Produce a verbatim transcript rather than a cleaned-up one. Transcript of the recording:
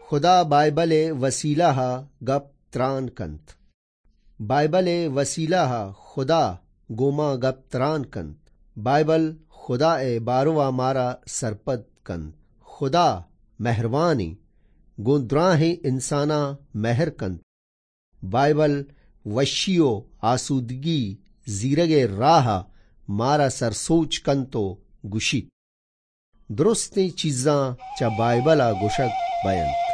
खुदा बाइबले वसीला हा गप त्रान कंत। बाइबले वसीला हा खुदा गोमा गप त्रान कंत। बाइबल खुदा ए बारवा मारा सरपद कंत। खुदा मेहरबानी गोद्रा है इंसाना मेहर कंत। बाइबल वशियो आसूदगी जीरगे राह मारा सरसोच कंतो गुशी। दुरुस्ती चीज़ां चा बाइबला गुशक बयन।